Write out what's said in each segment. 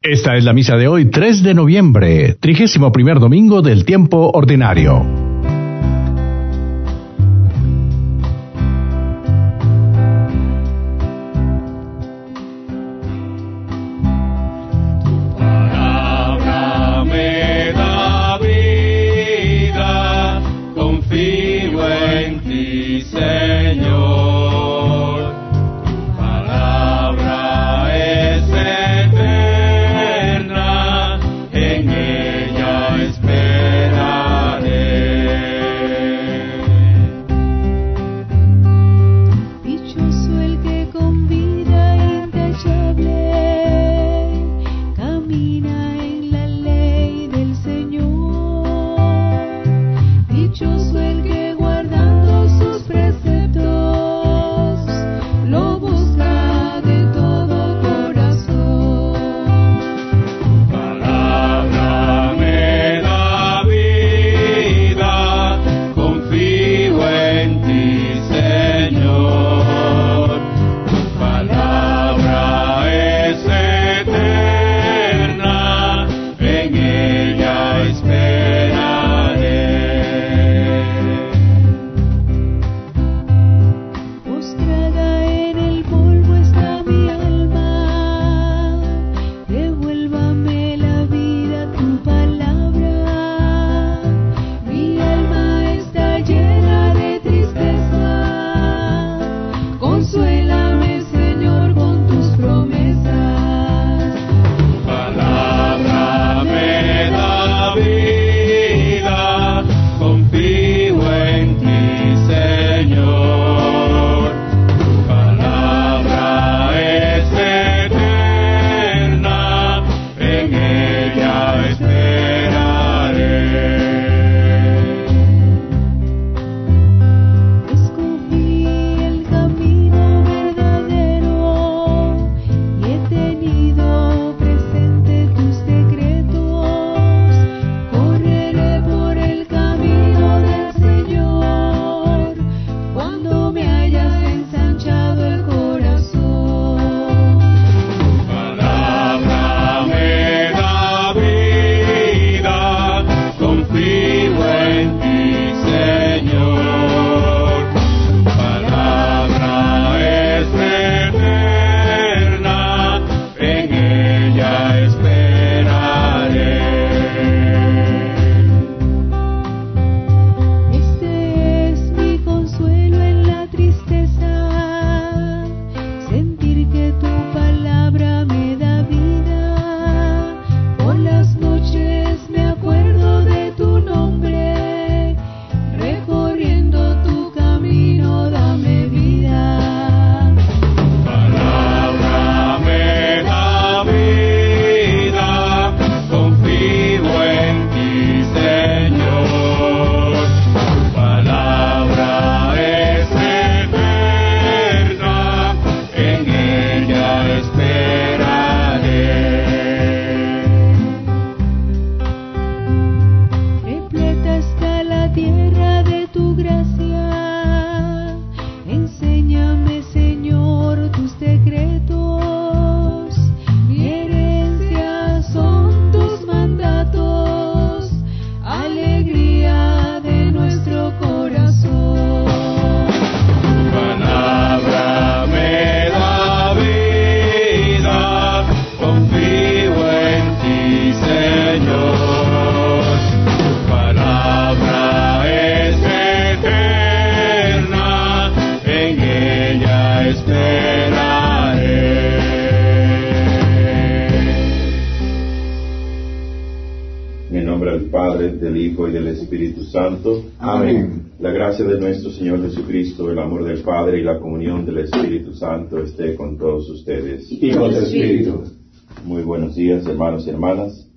Esta es la misa de hoy, 3 de noviembre, 31º domingo del tiempo ordinario. Amén. La gracia de nuestro Señor Jesucristo, el amor del Padre y la comunión del Espíritu Santo esté con todos ustedes. Y con el Espíritu. Muy buenos días, hermanos y hermanas.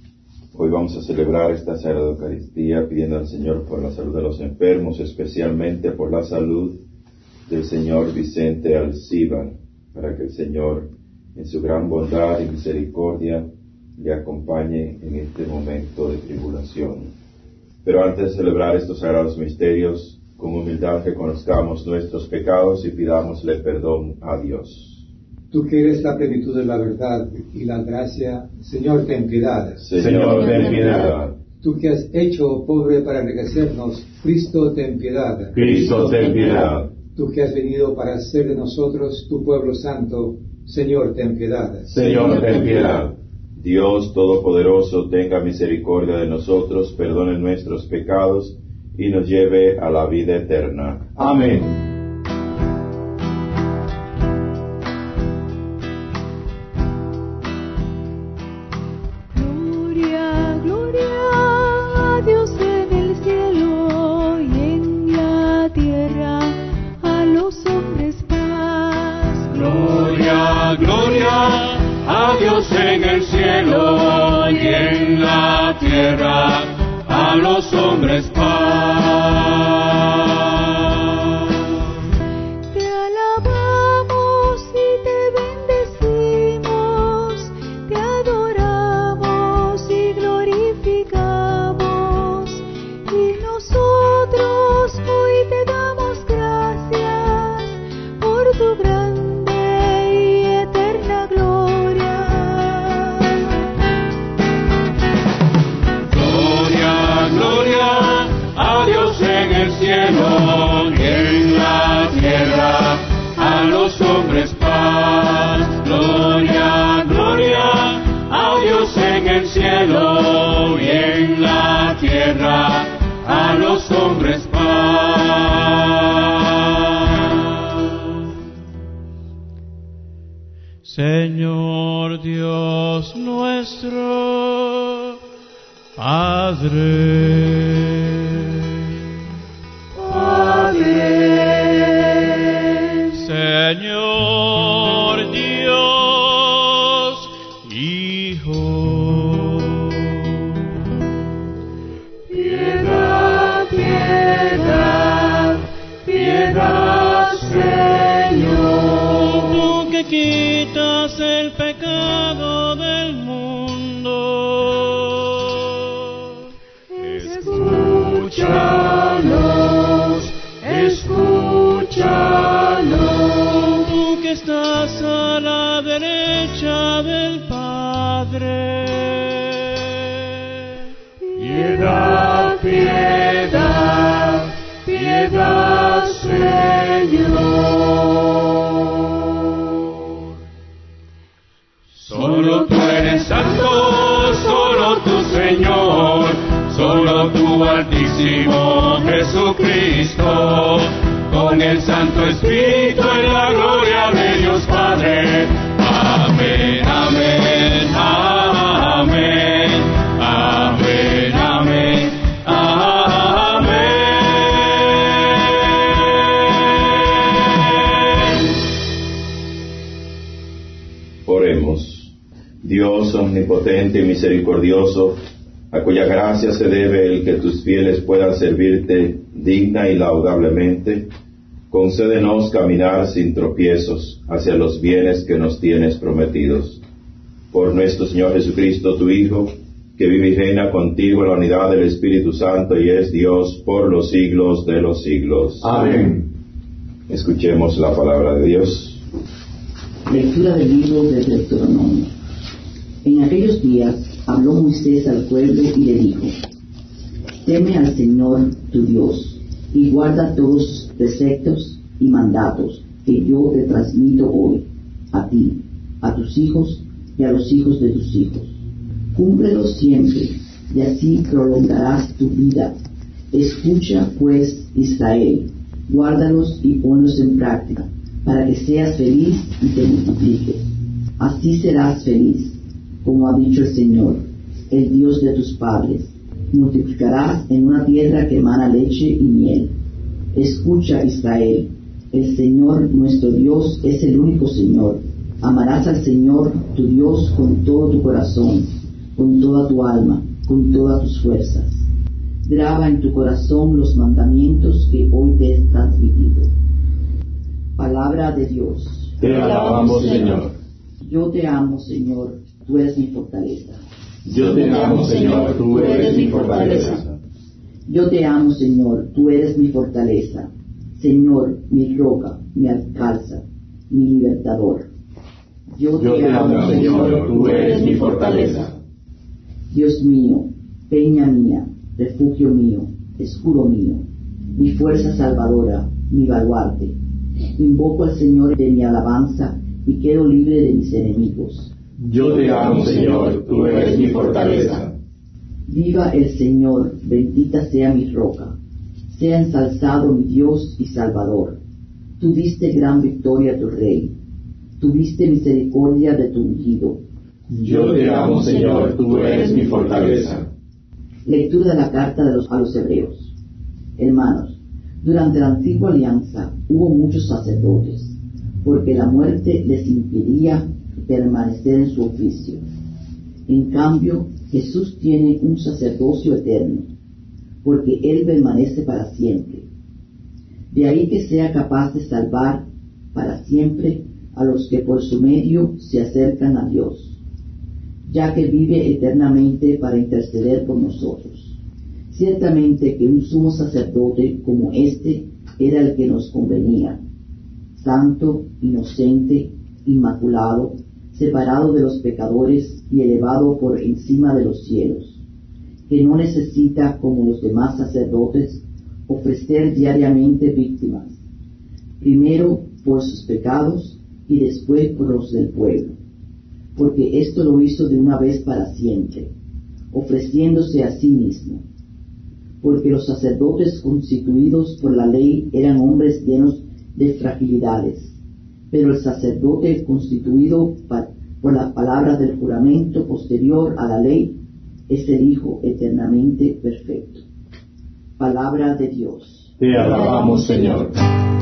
Hoy vamos a celebrar esta Sagrada Eucaristía pidiendo al Señor por la salud de los enfermos, especialmente por la salud del Señor Vicente Alcíbar, para que el Señor, en su gran bondad y misericordia, le acompañe en este momento de tribulación. Pero antes de celebrar estos sagrados misterios, con humildad reconozcamos nuestros pecados y pidámosle perdón a Dios. Tú que eres la plenitud de la verdad y la gracia, Señor, ten piedad. Señor, ten piedad. Tú que has hecho pobre para enriquecernos, Cristo, ten piedad. Cristo, ten piedad. Tú que has venido para hacer de nosotros tu pueblo santo, Señor, ten piedad. Señor, ten piedad. Dios Todopoderoso, tenga misericordia de nosotros, perdone nuestros pecados y nos lleve a la vida eterna. Amén. En el cielo y en la tierra, a los hombres paz. Te alabamos y te bendecimos, te adoramos y glorificamos, y nosotros hoy te damos gracias por tu grande y eterna gloria. Cielo y en la tierra, a los hombres paz. Gloria, gloria a Dios en el cielo y en la tierra, a los hombres paz. Señor Dios nuestro, Padre. Señor Dios, Hijo. Piedad, piedad, piedad, Señor. Tú que quitas el pecado del mundo, escúchanos, escúchanos. Tú que estás a la derecha del Padre. Piedad, piedad, piedad, Señor. Solo tú eres santo, solo tú, Señor, solo tú, Altísimo Jesucristo, con el Santo Espíritu en la gloria de Dios Padre. Amén, amén, amén, amén, amén, amén. Oremos. Dios omnipotente y misericordioso, a cuya gracia se debe el que tus fieles puedan servirte digna y laudablemente, concédenos caminar sin tropiezos hacia los bienes que nos tienes prometidos. Por nuestro Señor Jesucristo, tu Hijo, que vive y reina contigo en la unidad del Espíritu Santo y es Dios por los siglos de los siglos. Amén. Escuchemos la palabra de Dios. Lectura del libro de Deuteronomio. En aquellos días habló Moisés al pueblo y le dijo: Teme al Señor tu Dios, y guarda todos sus preceptos y mandatos que yo te transmito hoy, a ti, a tus hijos y a los hijos de tus hijos. Cúmplelos siempre, y así prolongarás tu vida. Escucha, pues, Israel, guárdalos y ponlos en práctica, para que seas feliz y te multipliques. Así serás feliz, como ha dicho el Señor, el Dios de tus padres. Multiplicarás en una tierra que emana leche y miel. Escucha, Israel, el Señor nuestro Dios es el único Señor. Amarás al Señor tu Dios con todo tu corazón, con toda tu alma, con todas tus fuerzas. Graba en tu corazón los mandamientos que hoy te he transmitido. Palabra de Dios. Te alabamos, Señor. Yo te amo, Señor, tú eres mi fortaleza. Yo te amo, Señor, tú eres mi fortaleza. Yo te amo, Señor, tú eres mi fortaleza. Señor, mi roca, mi alcalza, mi libertador. Yo te amo, Señor, tú eres mi fortaleza. Dios mío, peña mía, refugio mío, escudo mío, mi fuerza salvadora, mi baluarte. Invoco al Señor de mi alabanza y quedo libre de mis enemigos. Yo te amo, Señor, tú eres mi fortaleza. Viva el Señor, bendita sea mi roca. Sea ensalzado mi Dios y Salvador. Tú diste gran victoria a tu Rey. Tuviste misericordia de tu ungido. Yo te amo, Señor, tú eres mi fortaleza. Lectura de la carta a los Hebreos. Hermanos, durante la antigua alianza hubo muchos sacerdotes, porque la muerte les impedía permanecer en su oficio. En cambio, Jesús tiene un sacerdocio eterno, porque Él permanece para siempre. De ahí que sea capaz de salvar para siempre a los que por su medio se acercan a Dios, ya que vive eternamente para interceder por nosotros. Ciertamente que un sumo sacerdote como este era el que nos convenía, santo, inocente, inmaculado, separado de los pecadores y elevado por encima de los cielos, que no necesita, como los demás sacerdotes, ofrecer diariamente víctimas, primero por sus pecados y después por los del pueblo, porque esto lo hizo de una vez para siempre, ofreciéndose a sí mismo. Porque los sacerdotes constituidos por la ley eran hombres llenos de fragilidades, pero el sacerdote constituido por las palabras del juramento posterior a la ley es el Hijo eternamente perfecto. Palabra de Dios. Te alabamos, Señor.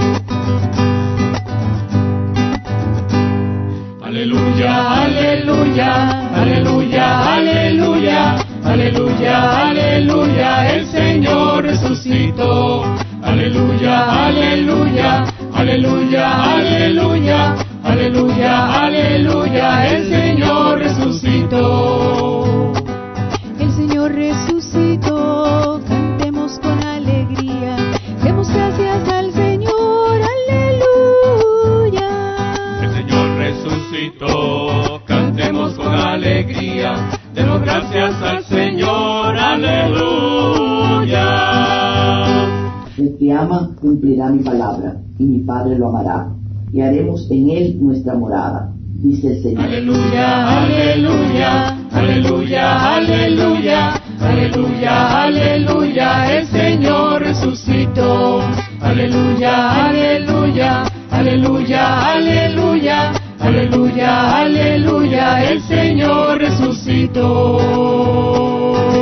Aleluya, aleluya, aleluya, aleluya, aleluya, aleluya, el Señor resucitó. Aleluya, aleluya, aleluya, aleluya, aleluya, aleluya, el Señor resucitó. El Señor resucitó, cantemos con alegría, demos gracias al Señor, aleluya. El Señor resucitó, cantemos con alegría, demos gracias al Señor, aleluya. El que ama cumplirá mi palabra, y mi Padre lo amará, y haremos en él nuestra morada, dice el Señor. Aleluya, aleluya, aleluya, aleluya, aleluya, aleluya, el Señor resucitó. Aleluya, aleluya, aleluya, aleluya, aleluya, aleluya, el Señor resucitó.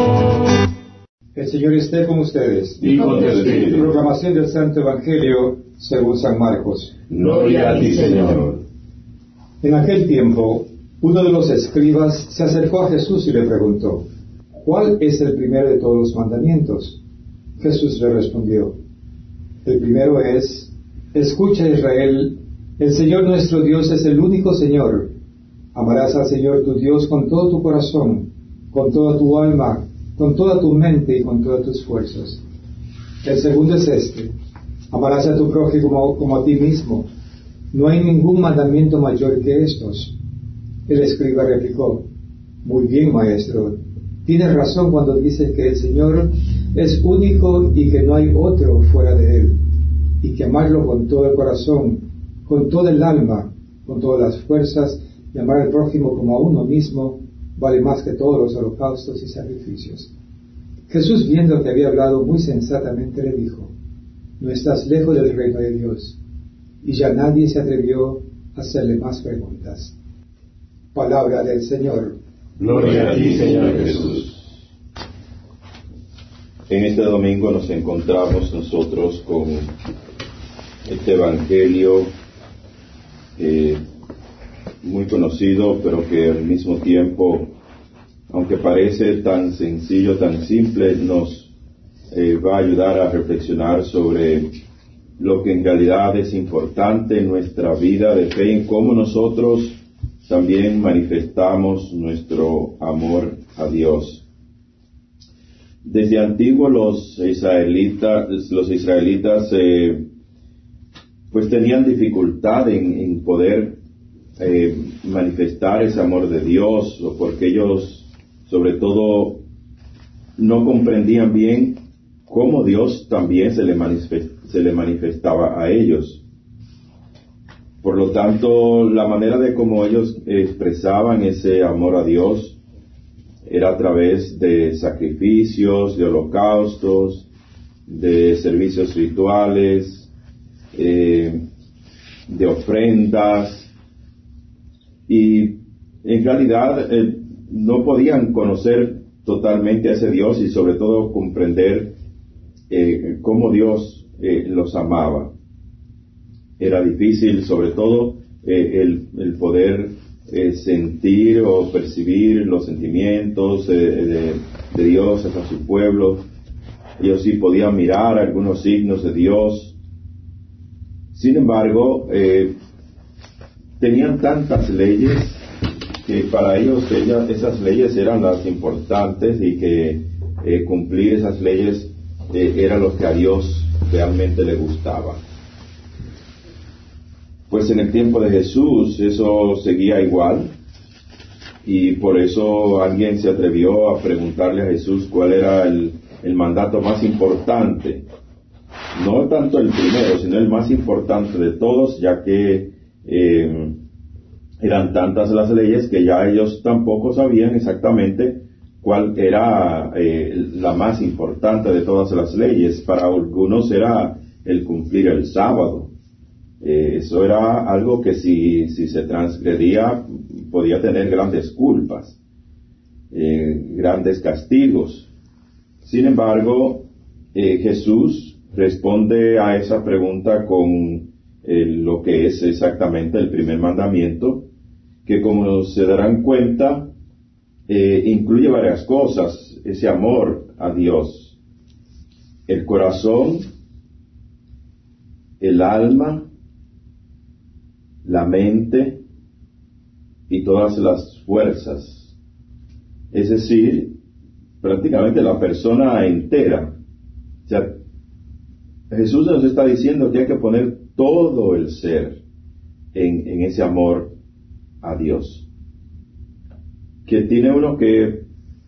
El Señor esté con ustedes. Y con tu espíritu. Proclamación del Santo Evangelio según San Marcos. Gloria a ti, Señor. En aquel tiempo, uno de los escribas se acercó a Jesús y le preguntó: ¿cuál es el primero de todos los mandamientos? Jesús le respondió: el primero es: escucha, Israel, el Señor nuestro Dios es el único Señor. Amarás al Señor tu Dios con todo tu corazón, con toda tu alma, con toda tu mente y con todas tus fuerzas. El segundo es este: amarás a tu prójimo como a ti mismo. No hay ningún mandamiento mayor que estos. El escriba replicó: muy bien, maestro, tienes razón cuando dices que el Señor es único y que no hay otro fuera de Él, y que amarlo con todo el corazón, con toda el alma, con todas las fuerzas, y amar al prójimo como a uno mismo, vale más que todos los holocaustos y sacrificios. Jesús, viendo que había hablado muy sensatamente, le dijo: no estás lejos del reino de Dios. Y ya nadie se atrevió a hacerle más preguntas. Palabra del Señor. Gloria a ti, Señor Jesús. En este domingo nos encontramos nosotros con este Evangelio muy conocido, pero que al mismo tiempo, aunque parece tan sencillo, tan simple, nos va a ayudar a reflexionar sobre lo que en realidad es importante en nuestra vida de fe, en cómo nosotros también manifestamos nuestro amor a Dios. Desde antiguo los israelitas pues tenían dificultad en poder manifestar ese amor de Dios, o porque ellos, sobre todo, no comprendían bien cómo Dios también se le manifestaba a ellos. Por lo tanto, la manera de cómo ellos expresaban ese amor a Dios era a través de sacrificios, de holocaustos, de servicios rituales, de ofrendas, y en realidad no podían conocer totalmente a ese Dios y sobre todo comprender cómo Dios los amaba. Era difícil sobre todo el poder sentir o percibir los sentimientos de Dios hacia su pueblo. Ellos sí podían mirar algunos signos de Dios. Sin embargo, tenían tantas leyes que para ellos esas leyes eran las importantes, y que cumplir esas leyes era lo que a Dios realmente le gustaba. Pues en el tiempo de Jesús eso seguía igual, y por eso alguien se atrevió a preguntarle a Jesús cuál era el mandato más importante. No tanto el primero, sino el más importante de todos, ya que eran tantas las leyes que ya ellos tampoco sabían exactamente cuál era la más importante de todas las leyes. Para algunos era el cumplir el sábado. Eso era algo que si se transgredía podía tener grandes culpas, grandes castigos. Sin embargo, Jesús responde a esa pregunta con lo que es exactamente el primer mandamiento, que como se darán cuenta, incluye varias cosas: ese amor a Dios, el corazón, el alma, la mente y todas las fuerzas. Es decir, prácticamente la persona entera. O sea, Jesús nos está diciendo que hay que poner todo el ser en ese amor a Dios. Que tiene uno que,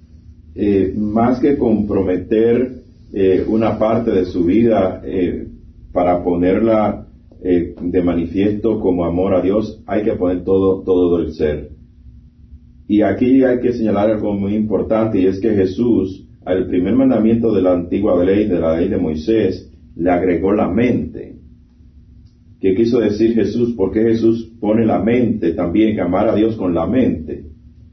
más que comprometer una parte de su vida para ponerla de manifiesto como amor a Dios, hay que poner todo el ser. Y aquí hay que señalar algo muy importante, y es que Jesús, al primer mandamiento de la antigua ley, de la ley de Moisés, le agregó la mente. ¿Qué quiso decir Jesús? ¿Por qué Jesús pone la mente también, amar a Dios con la mente?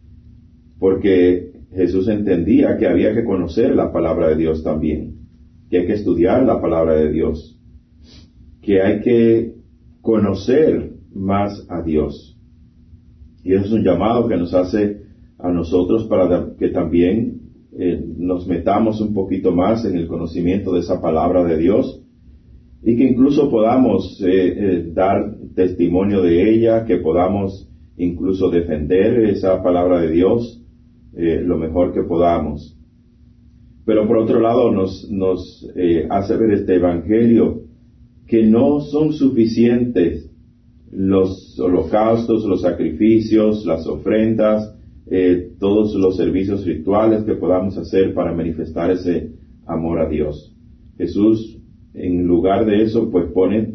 Porque Jesús entendía que había que conocer la palabra de Dios también, que hay que estudiar la palabra de Dios, que hay que conocer más a Dios. Y eso es un llamado que nos hace a nosotros para que también nos metamos un poquito más en el conocimiento de esa palabra de Dios, y que incluso podamos dar testimonio de ella, que podamos incluso defender esa palabra de Dios lo mejor que podamos. Pero por otro lado nos hace ver este Evangelio que no son suficientes los holocaustos, los sacrificios, las ofrendas, todos los servicios rituales que podamos hacer para manifestar ese amor a Dios. Jesús, en lugar de eso, pues pone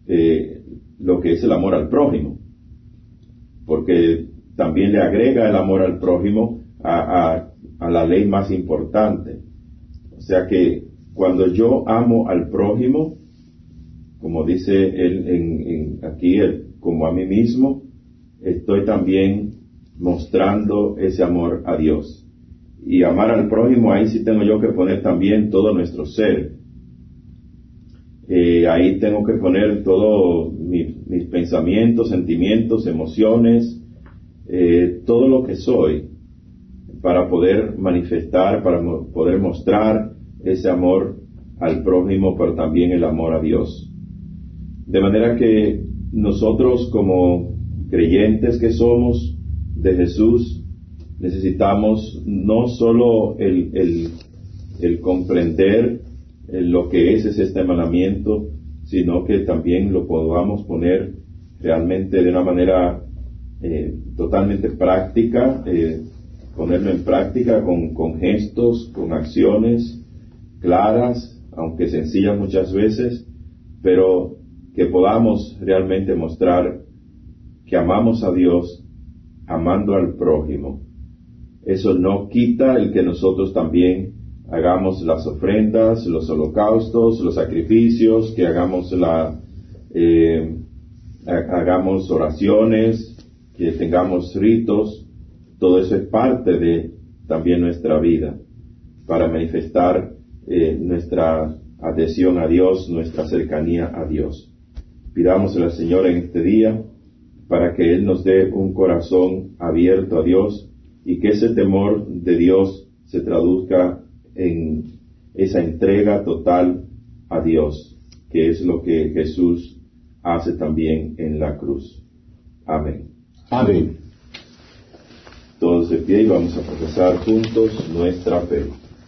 lo que es el amor al prójimo, porque también le agrega el amor al prójimo a la ley más importante. O sea que cuando yo amo al prójimo, como dice él aquí, como a mí mismo, estoy también mostrando ese amor a Dios. Y amar al prójimo, ahí sí tengo yo que poner también todo nuestro ser. Ahí tengo que poner todos mis pensamientos, sentimientos, emociones, todo lo que soy, para poder manifestar, para poder mostrar ese amor al prójimo, pero también el amor a Dios. De manera que nosotros, como creyentes que somos de Jesús, necesitamos no solo el comprender lo que es este mandamiento, sino que también lo podamos poner realmente de una manera totalmente práctica, ponerlo en práctica con gestos, con acciones claras, aunque sencillas muchas veces, pero que podamos realmente mostrar que amamos a Dios amando al prójimo. Eso no quita el que nosotros también hagamos las ofrendas, los holocaustos, los sacrificios, que hagamos hagamos oraciones, que tengamos ritos. Todo eso es parte de también nuestra vida, para manifestar nuestra adhesión a Dios, nuestra cercanía a Dios. Pidámosle al Señor en este día para que Él nos dé un corazón abierto a Dios y que ese temor de Dios se traduzca en esa entrega total a Dios, que es lo que Jesús hace también en la cruz. Amén. Amén. Todos de pie y vamos a profesar juntos nuestra fe.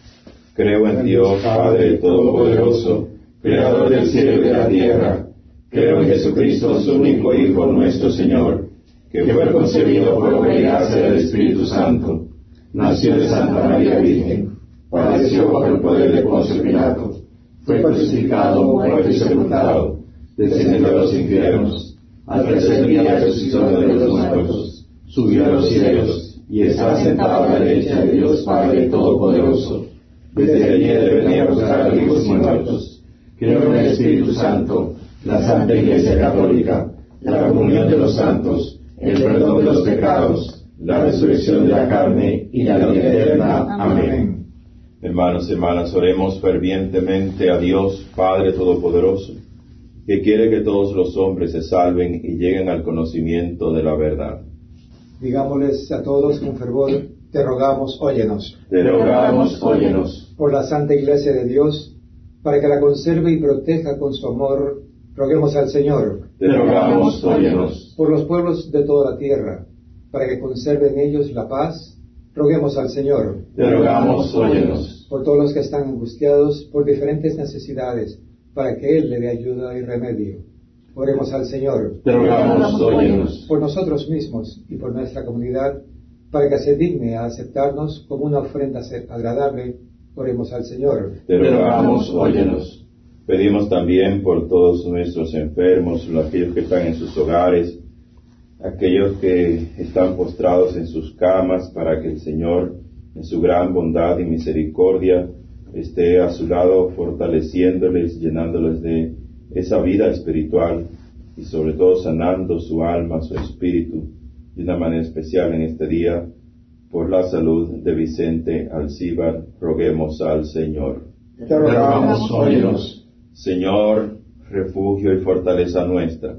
Creo en Dios, Padre Todopoderoso, Creador del cielo y de la tierra. Creo en Jesucristo, su único Hijo, nuestro Señor, que fue concebido por obra y gracia del Espíritu Santo. Nació de Santa María Virgen, padeció bajo el poder de Poncio Pilato, fue crucificado, muerto y sepultado, descendió a los infiernos, al tercer día resucitó de los muertos, subió a los cielos, y está sentado a la derecha de Dios Padre Todopoderoso. Desde allí debe venir a buscar a vivos y muertos. Creo en el Espíritu Santo, la Santa Iglesia Católica, la comunión de los santos, el perdón de los pecados, la resurrección de la carne y la vida eterna. Amén. Hermanos y hermanas, oremos fervientemente a Dios, Padre Todopoderoso, que quiere que todos los hombres se salven y lleguen al conocimiento de la verdad. Digámosles a todos con fervor, te rogamos, óyenos. Te rogamos, óyenos. Por la Santa Iglesia de Dios, para que la conserve y proteja con su amor, roguemos al Señor. Te rogamos, óyenos. Por los pueblos de toda la tierra, para que conserve en ellos la paz, roguemos al Señor. Te rogamos, óyenos. Por todos los que están angustiados por diferentes necesidades, para que Él le dé ayuda y remedio. Oremos al Señor. Te rogamos, óyenos. Por nosotros mismos y por nuestra comunidad, para que se digne a aceptarnos como una ofrenda agradable, oremos al Señor. Te rogamos, óyenos. Pedimos también por todos nuestros enfermos, aquellos que están en sus hogares, aquellos que están postrados en sus camas, para que el Señor, en su gran bondad y misericordia, esté a su lado fortaleciéndoles, llenándoles de esa vida espiritual y sobre todo sanando su alma, su espíritu, de una manera especial en este día. Por la salud de Vicente Alcíbar, roguemos al Señor. Te rogamos, óyenos. Señor, refugio y fortaleza nuestra,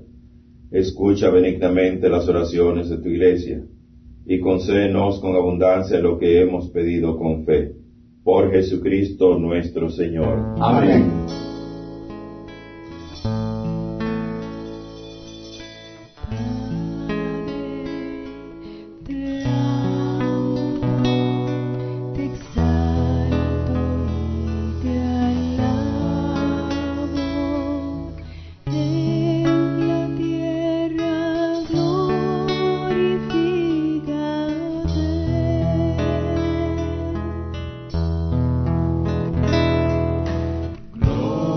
escucha benignamente las oraciones de tu Iglesia y concédenos con abundancia lo que hemos pedido con fe. Por Jesucristo nuestro Señor. Amén. Gloria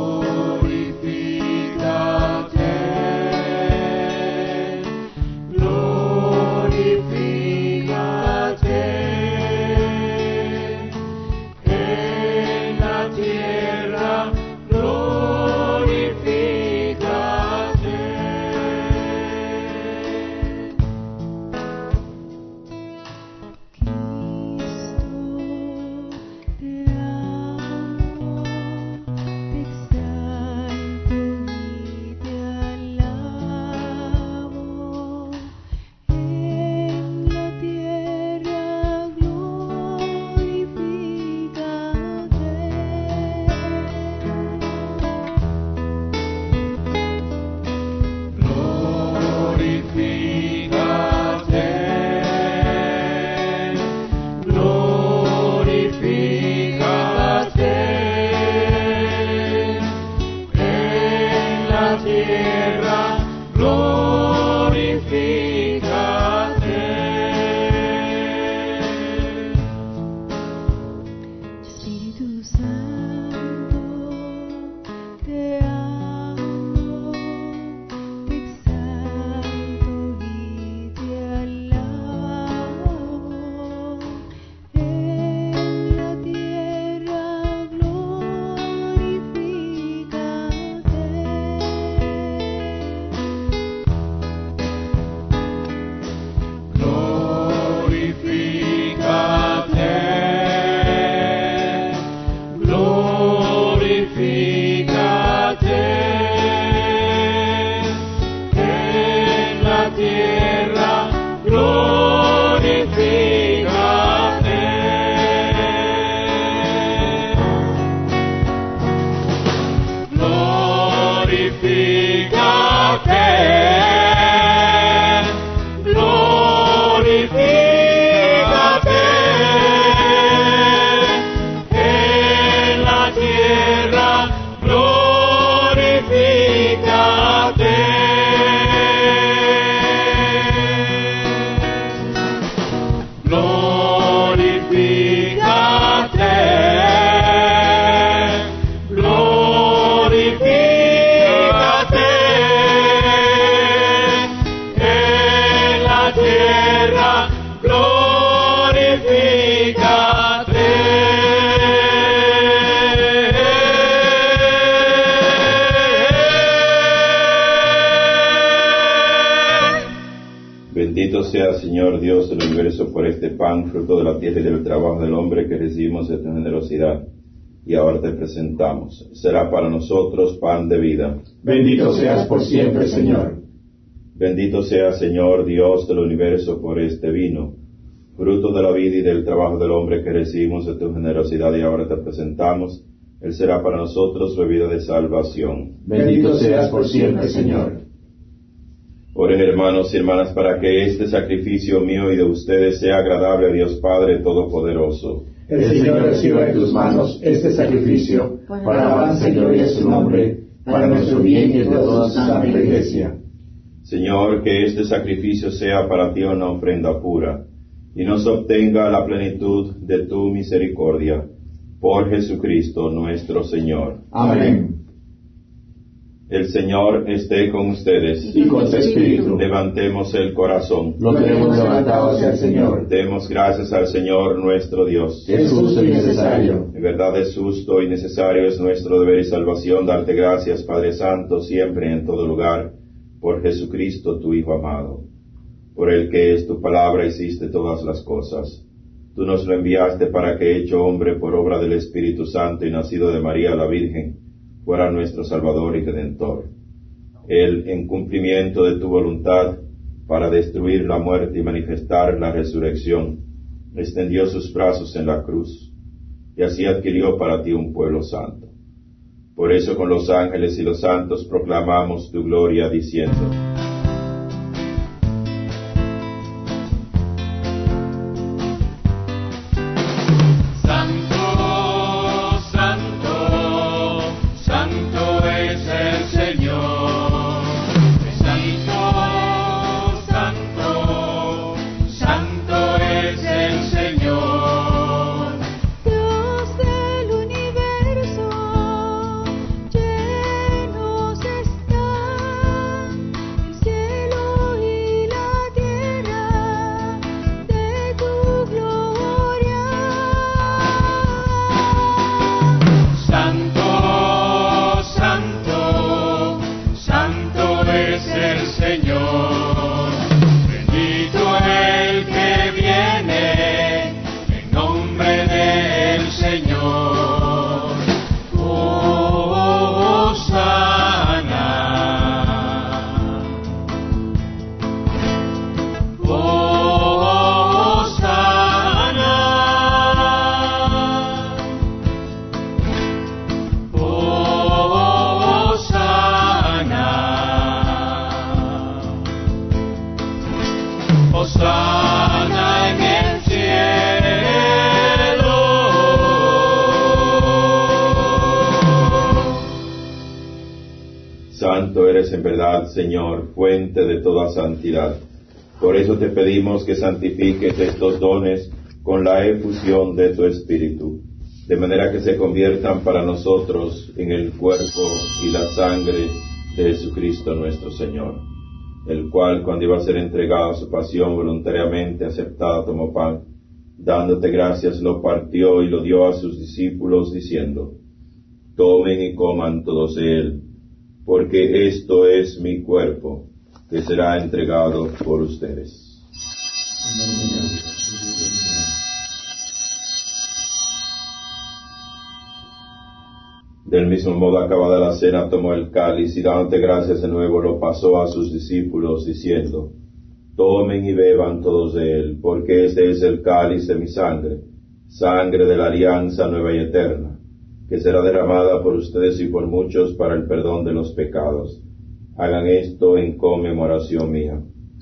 Bendito sea, Señor Dios del universo, por este pan, fruto de la tierra y del trabajo del hombre que recibimos de tu generosidad. Y ahora te presentamos. Será para nosotros pan de vida. Bendito seas por siempre, Señor. Bendito sea, Señor Dios del universo, por este vino, fruto de la vida y del trabajo del hombre que recibimos de tu generosidad, y ahora te presentamos. Él será para nosotros bebida de salvación. Bendito seas por siempre, Señor. Oren, hermanos y hermanas, para que este sacrificio mío y de ustedes sea agradable a Dios Padre Todopoderoso. El Señor reciba en tus manos este sacrificio para alabanza y gloria a su nombre, para nuestro bien y el de toda su santa Iglesia. Señor, que este sacrificio sea para ti una ofrenda pura, y nos obtenga la plenitud de tu misericordia. Por Jesucristo nuestro Señor. Amén. El Señor esté con ustedes. Y con tu espíritu. Levantemos el corazón. Lo tenemos levantado hacia el Señor. Demos gracias al Señor nuestro Dios. Es justo y necesario. En verdad es justo y necesario, es nuestro deber y salvación darte gracias, Padre Santo, siempre y en todo lugar, por Jesucristo, tu Hijo amado, por el que es tu palabra hiciste todas las cosas. Tú nos lo enviaste para que, hecho hombre por obra del Espíritu Santo y nacido de María la Virgen, fuera nuestro Salvador y Redentor. Él, en cumplimiento de tu voluntad, para destruir la muerte y manifestar la resurrección, extendió sus brazos en la cruz, y así adquirió para ti un pueblo santo. Por eso con los ángeles y los santos proclamamos tu gloria, diciendo: Santo eres en verdad, Señor, fuente de toda santidad. Por eso te pedimos que santifiques estos dones con la efusión de tu Espíritu, de manera que se conviertan para nosotros en el cuerpo y la sangre de Jesucristo nuestro Señor, el cual, cuando iba a ser entregado a su pasión voluntariamente aceptada, tomó pan, dándote gracias, lo partió y lo dio a sus discípulos, diciendo: tomen y coman todos de él, porque esto es mi cuerpo, que será entregado por ustedes. Del mismo modo, acabada la cena, tomó el cáliz y dándote gracias de nuevo, lo pasó a sus discípulos, diciendo: tomen y beban todos de él, porque este es el cáliz de mi sangre, sangre de la alianza nueva y eterna, que será derramada por ustedes y por muchos para el perdón de los pecados. Hagan esto en conmemoración mía.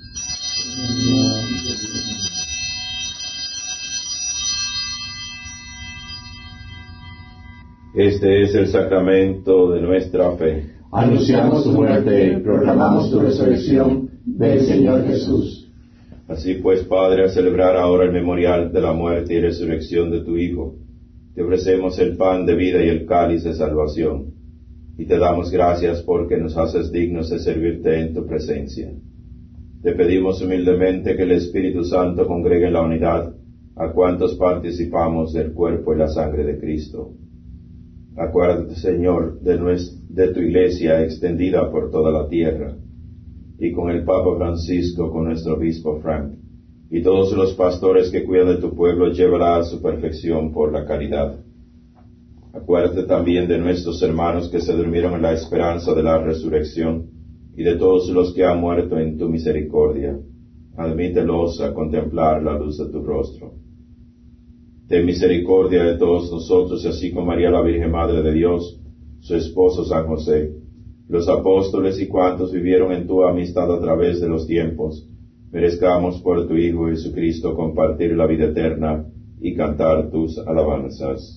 Este es el sacramento de nuestra fe. Anunciamos tu muerte, proclamamos tu resurrección. Ven, Señor Jesús. Así pues, Padre, a celebrar ahora el memorial de la muerte y resurrección de tu Hijo, te ofrecemos el pan de vida y el cáliz de salvación, y te damos gracias porque nos haces dignos de servirte en tu presencia. Te pedimos humildemente que el Espíritu Santo congregue en la unidad a cuantos participamos del cuerpo y la sangre de Cristo. Acuérdate, Señor, de tu Iglesia extendida por toda la tierra, y con el Papa Francisco, con nuestro obispo Frank, y todos los pastores que cuidan de tu pueblo, llévala a su perfección por la caridad. Acuérdate también de nuestros hermanos que se durmieron en la esperanza de la resurrección, y de todos los que han muerto en tu misericordia. Admítelos a contemplar la luz de tu rostro. Ten misericordia de todos nosotros, y así como María la Virgen Madre de Dios, su esposo San José, los apóstoles y cuantos vivieron en tu amistad a través de los tiempos, merezcamos por tu Hijo Jesucristo compartir la vida eterna y cantar tus alabanzas.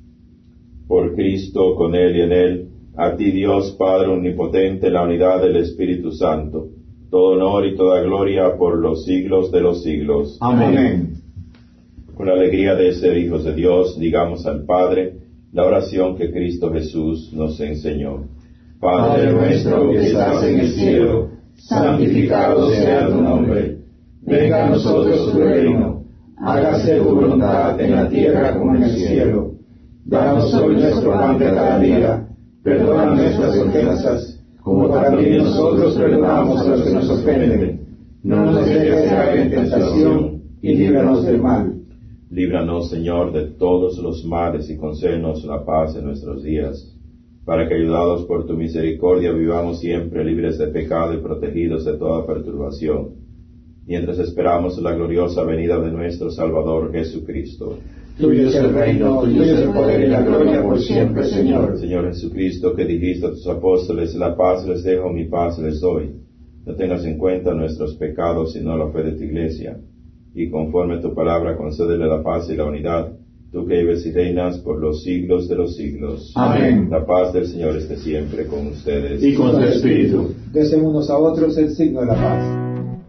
Por Cristo, con Él y en Él, a ti Dios Padre omnipotente, la unidad del Espíritu Santo, todo honor y toda gloria por los siglos de los siglos. Amén. Con la alegría de ser hijos de Dios, digamos al Padre la oración que Cristo Jesús nos enseñó. Padre nuestro que estás en el cielo, santificado sea tu nombre. Venga a nosotros tu reino. Hágase tu voluntad en la tierra como en el cielo. Danos hoy nuestro pan de cada día. Perdona nuestras ofensas, como también nosotros perdonamos a los que nos ofenden. No nos dejes caer en tentación, y líbranos del mal. Líbranos, Señor, de todos los males, y concédenos la paz en nuestros días, para que, ayudados por tu misericordia, vivamos siempre libres de pecado y protegidos de toda perturbación, mientras esperamos la gloriosa venida de nuestro Salvador Jesucristo. Tuyo es el reino, tuyo es el poder y la gloria por siempre, Señor. Señor Jesucristo, que dijiste a tus apóstoles, la paz les dejo, mi paz les doy. No tengas en cuenta nuestros pecados, sino la fe de tu Iglesia. Y conforme a tu palabra, concédele la paz y la unidad, tú que vives y reinas por los siglos de los siglos. Amén. La paz del Señor esté siempre con ustedes. Y con tu espíritu. Desen unos a otros el signo de la paz.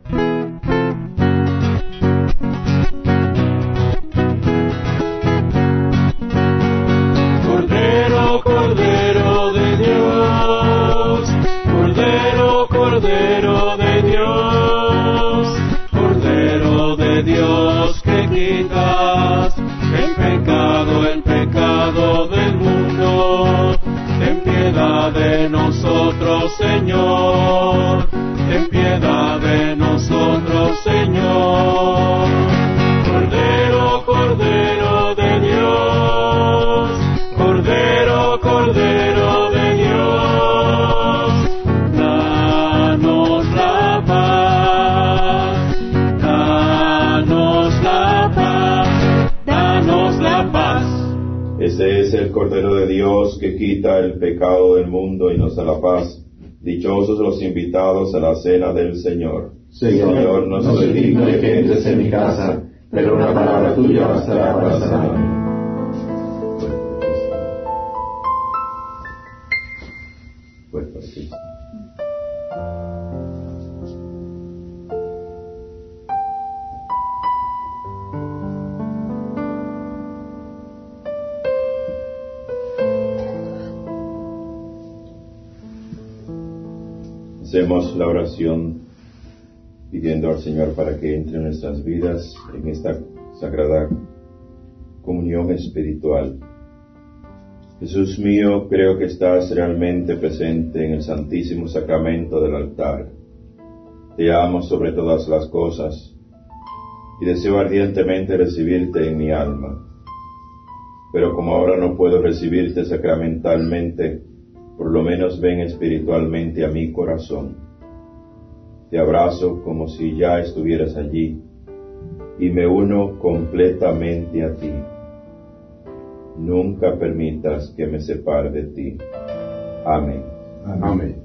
De nosotros, Señor, ten piedad de nosotros, Señor. Cordero, Cordero de Dios, Cordero, Cordero de Dios, danos la paz, danos la paz, danos la paz. Ese es el Cordero de Dios que quita el pecado del mundo y nos da la paz. Dichosos los invitados a la cena del Señor. Señor, no soy digno de que entres en mi casa, pero una palabra tuya bastará para sanarme. Pues para Cristo. Hacemos la oración pidiendo al Señor para que entre en nuestras vidas en esta sagrada comunión espiritual. Jesús mío, creo que estás realmente presente en el santísimo sacramento del altar. Te amo sobre todas las cosas y deseo ardientemente recibirte en mi alma. Pero como ahora no puedo recibirte sacramentalmente, por lo menos ven espiritualmente a mi corazón. Te abrazo como si ya estuvieras allí y me uno completamente a ti. Nunca permitas que me separe de ti. Amén. Amén.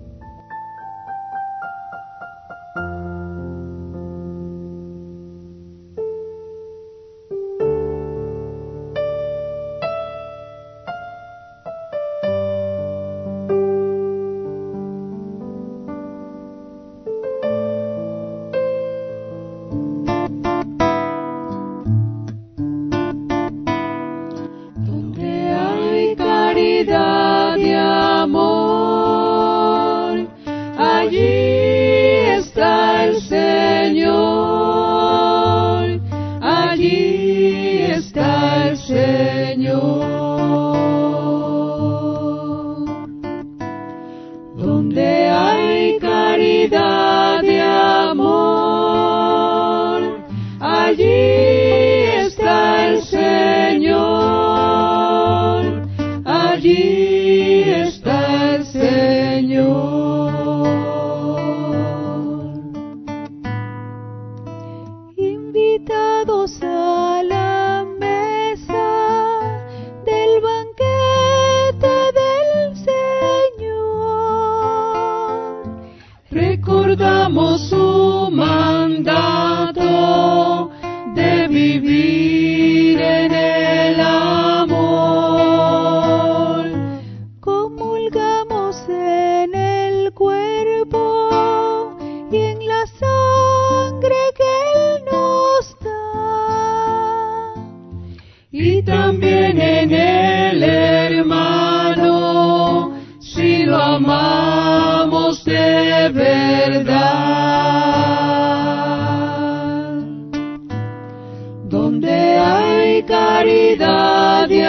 Donde hay caridad y amor, también en el hermano, si lo amamos de verdad. Donde hay caridad y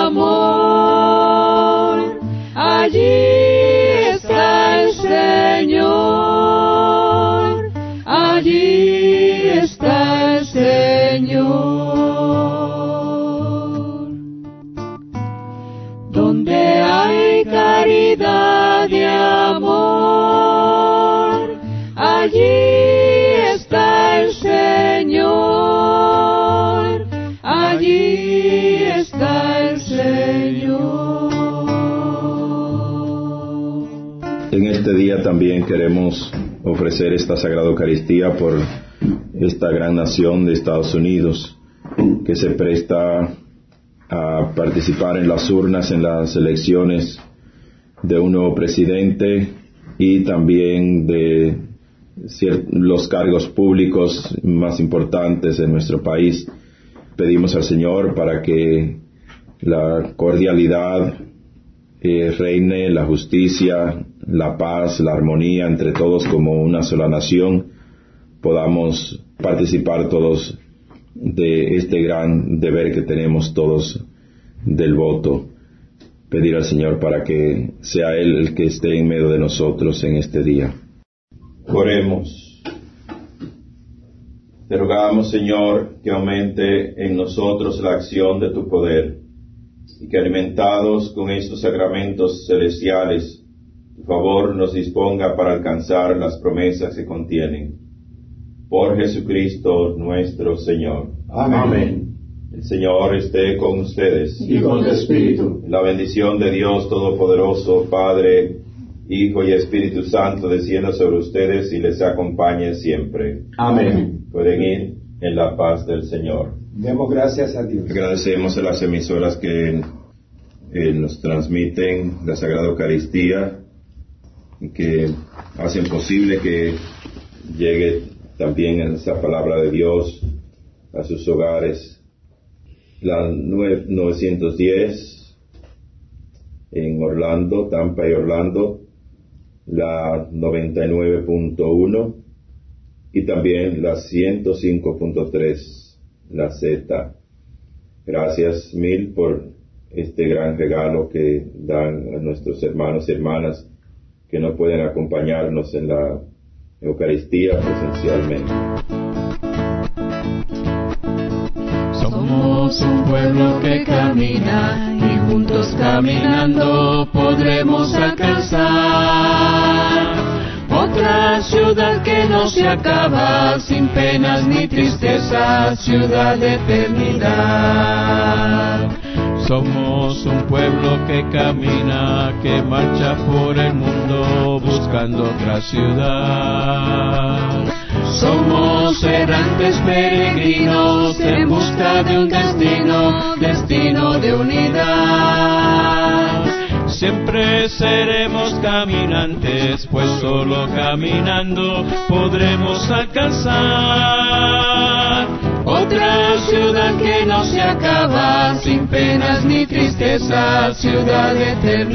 amor, allí está el Señor, allí está el Señor. Donde hay caridad y amor, allí está el Señor, allí está el Señor. En este día también queremos ofrecer esta Sagrada Eucaristía por esta gran nación de Estados Unidos que se presta a participar en las urnas en las elecciones de un nuevo presidente y también de los cargos públicos más importantes en nuestro país. Pedimos al Señor para que la cordialidad reine, la justicia, la paz, la armonía entre todos como una sola nación, podamos participar todos de este gran deber que tenemos todos del voto. Pedir al Señor para que sea Él el que esté en medio de nosotros en este día. Oremos. Te rogamos, Señor, que aumente en nosotros la acción de tu poder y que, alimentados con estos sacramentos celestiales, tu favor nos disponga para alcanzar las promesas que contienen. Por Jesucristo nuestro Señor. Amén. El Señor esté con ustedes. Y con tu espíritu. La bendición de Dios Todopoderoso, Padre, Hijo y Espíritu Santo, descienda sobre ustedes y les acompañe siempre. Amén. Pueden ir en la paz del Señor. Demos gracias a Dios. Agradecemos a las emisoras que nos transmiten la Sagrada Eucaristía y que hacen posible que llegue también esa palabra de Dios a sus hogares. La 910 en Orlando, Tampa y Orlando, la 99.1 y también la 105.3, la Z. Gracias mil por este gran regalo que dan a nuestros hermanos y hermanas que no pueden acompañarnos en la Eucaristía presencialmente. Somos un pueblo que camina y juntos caminando podremos alcanzar otra ciudad que no se acaba, sin penas ni tristezas, ciudad de eternidad. Somos un pueblo que camina, que marcha por el mundo buscando otra ciudad. Somos errantes peregrinos en busca de un destino de unidad. Siempre seremos caminantes, pues solo caminando podremos alcanzar otra ciudad que no se acaba, sin penas ni tristezas, ciudad de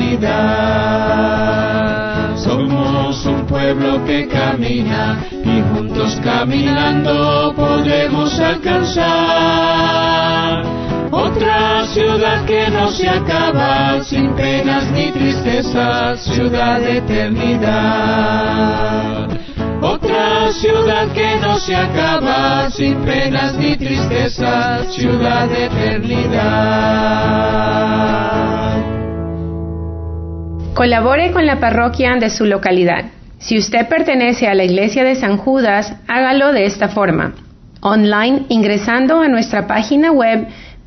eternidad. Somos un pueblo que camina y juntos caminando podremos alcanzar otra ciudad que no se acaba, sin penas ni tristezas, ciudad de eternidad. Otra ciudad que no se acaba, sin penas ni tristezas, ciudad de eternidad. Colabore con la parroquia de su localidad. Si usted pertenece a la Iglesia de San Judas, hágalo de esta forma: online, ingresando a nuestra página web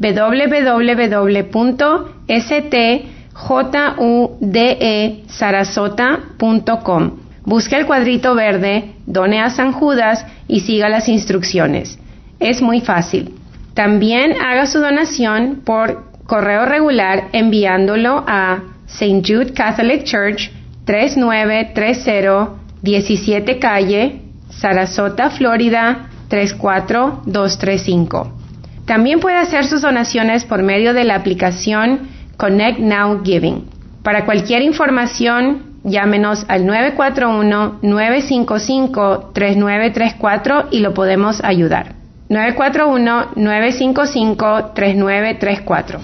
www.stjudesarasota.com. Busque el cuadrito verde, done a San Judas y siga las instrucciones. Es muy fácil. También haga su donación por correo regular enviándolo a St. Jude Catholic Church, 3930 17 Calle, Sarasota, Florida, 34235. También puede hacer sus donaciones por medio de la aplicación Connect Now Giving. Para cualquier información, llámenos al 941-955-3934 y lo podemos ayudar. 941-955-3934.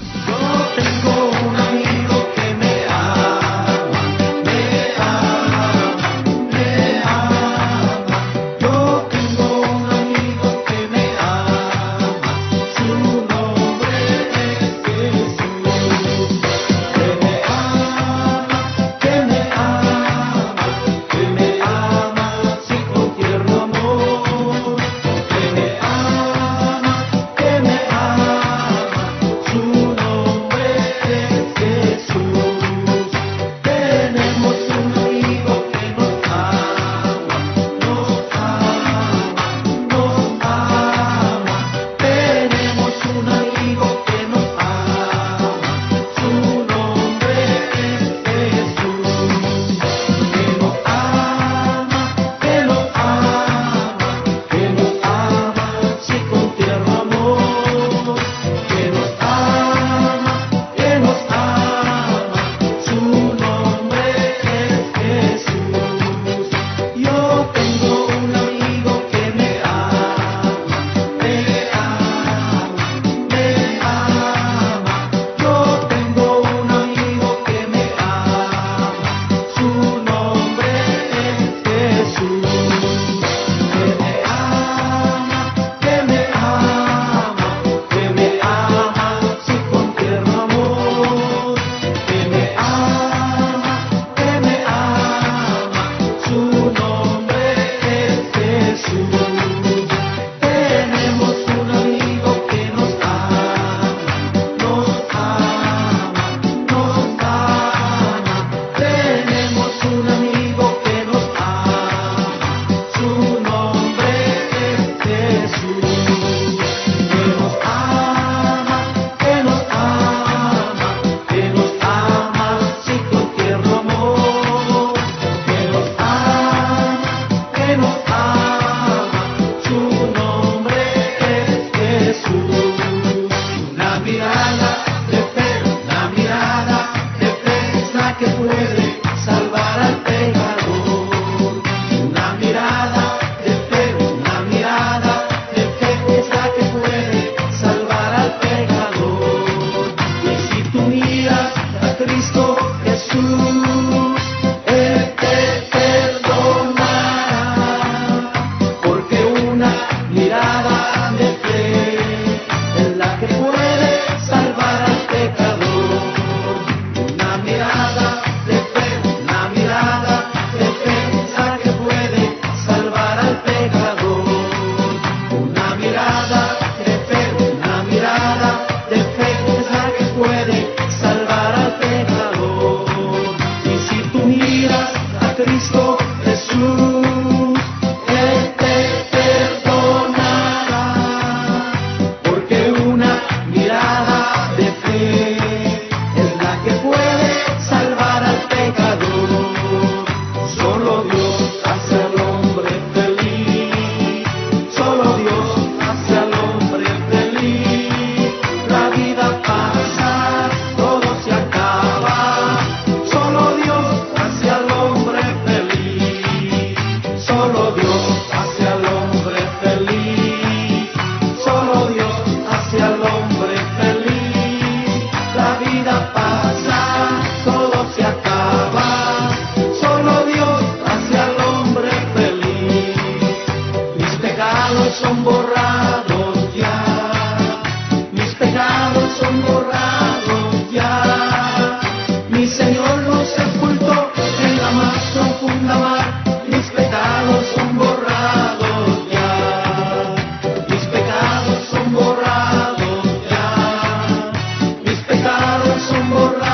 Son borrados.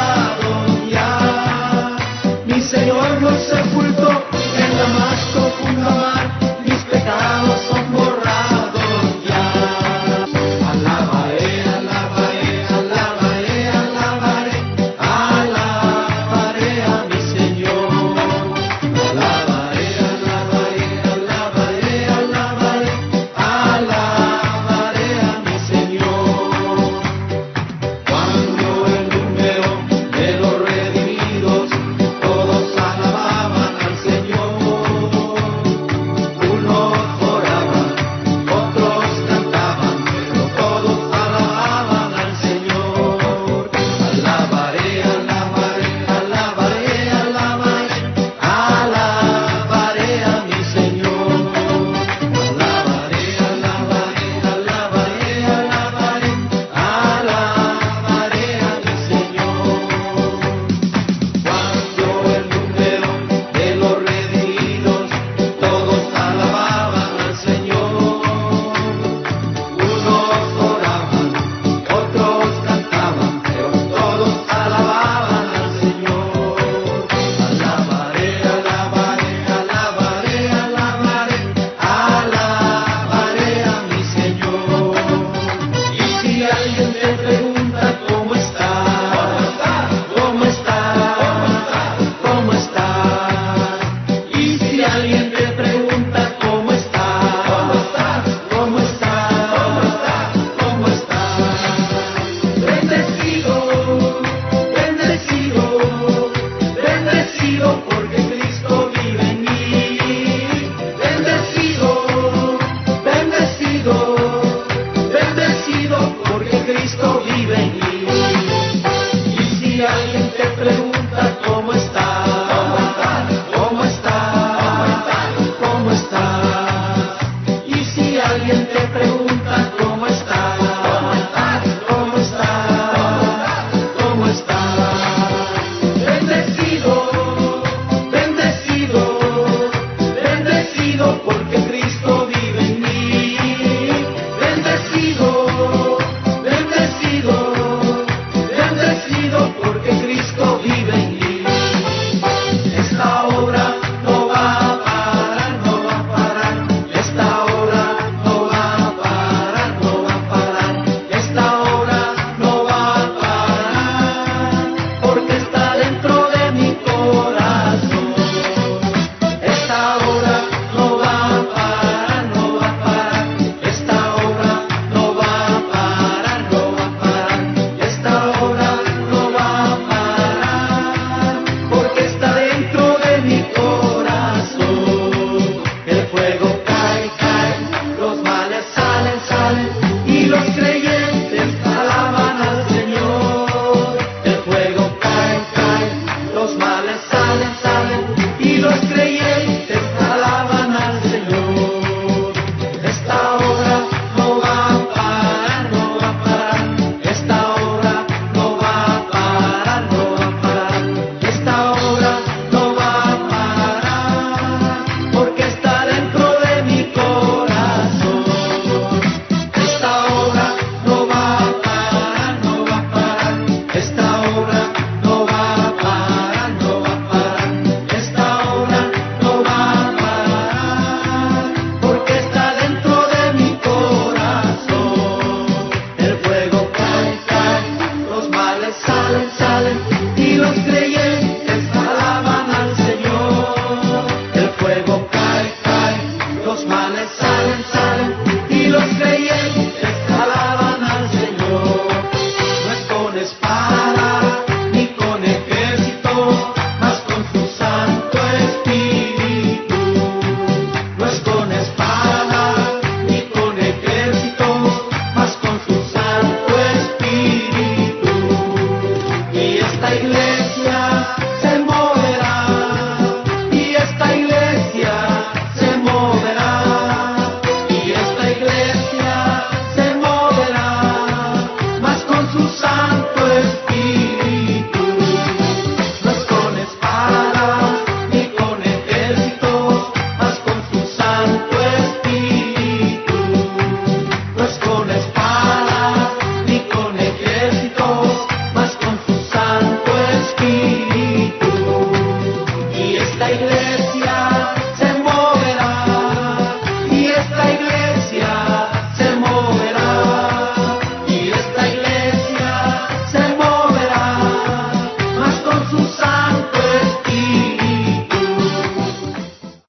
salen, salen, y los creyentes alaban al Señor. El fuego cae, cae, los males salen, salen, y los creyentes alaban al Señor. No es con espada ni con ejército, mas con su Santo Espíritu. No es con espada ni con ejército, mas con su Santo Espíritu. Y esta iglesia se moverá, y esta iglesia se moverá, y esta iglesia se moverá, mas con su Santo Espíritu. No es con espada ni con ejército, mas con su Santo Espíritu. No es con espada ni con ejército, mas con su Santo Espíritu. Y esta iglesia